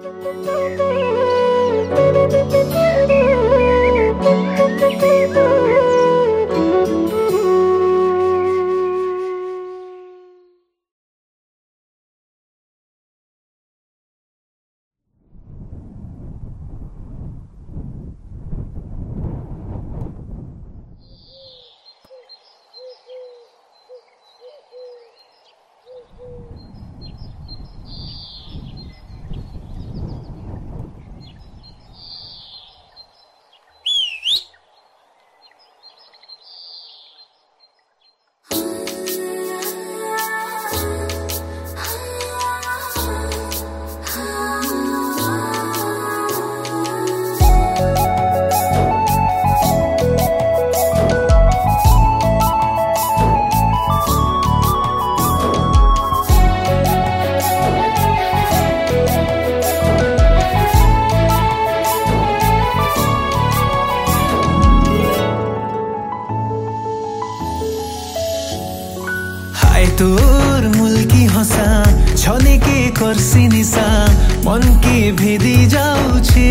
তোর মুলকি হসা ছনেকে করছি নিশা মনকে ভেদি যাউছে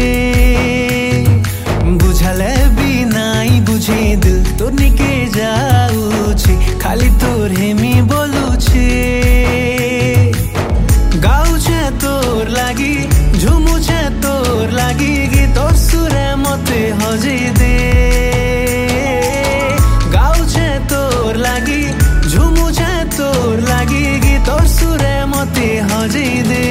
বুঝালে বি নাই বুঝে দিল তোর নিকে যাউছে খালি তোর হেমি বলুছে গাউছে তোর লাগি ঝুমুছে তোর লাগি গীতর সুরে মতে হজে দে গাউছে তোর লাগি ঝুমুছে তোর লাগি গীতর সুরে মতে হজে দে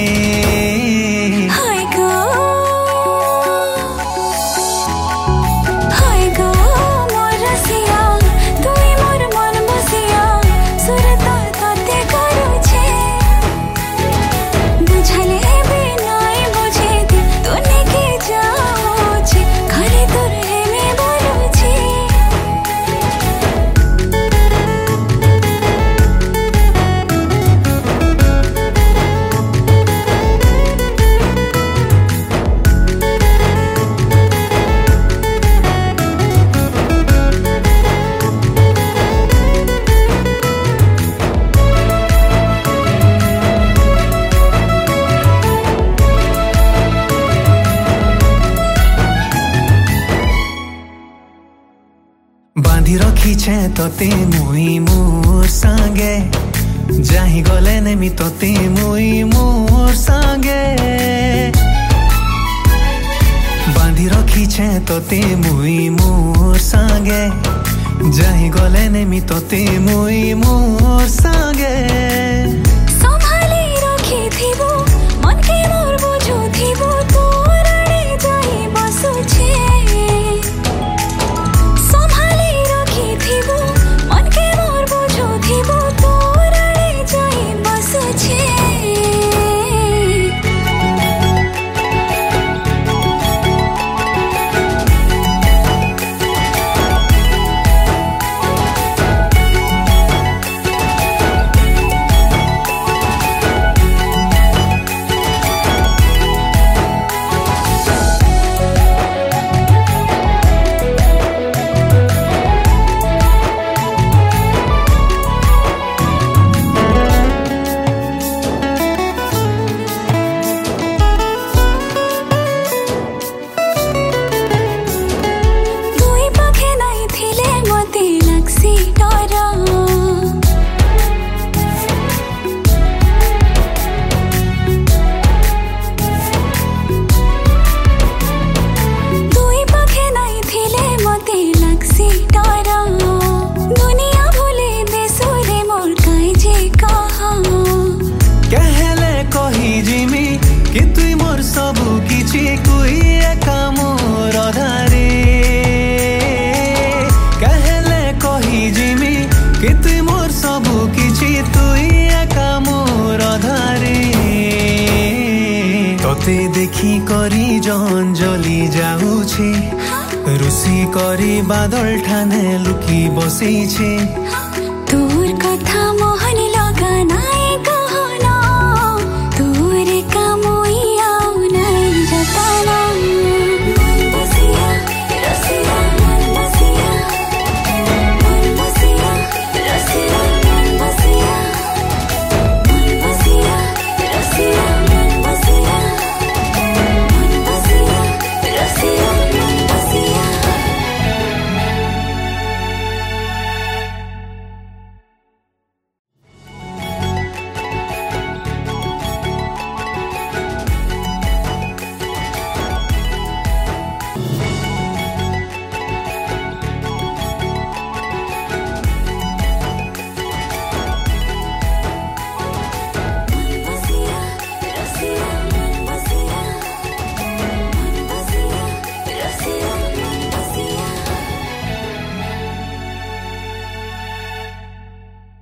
बांधी रखीछे तोते मुई मोर संगे जाही गले नेमी तोते मुई मोर संगे बांधी रखीछे तोते मुई मोर संगे जाही गले नेमी तोते मुई मोर संगे संभाली रखी थिबो मन के मोर बुझो थिबो तोर आड़े जाई बसुछे देखी करी जंजली जाऊछे रुसी करी बादल ठाने लुकी बसी छे तोर कथा मोहन लगा ना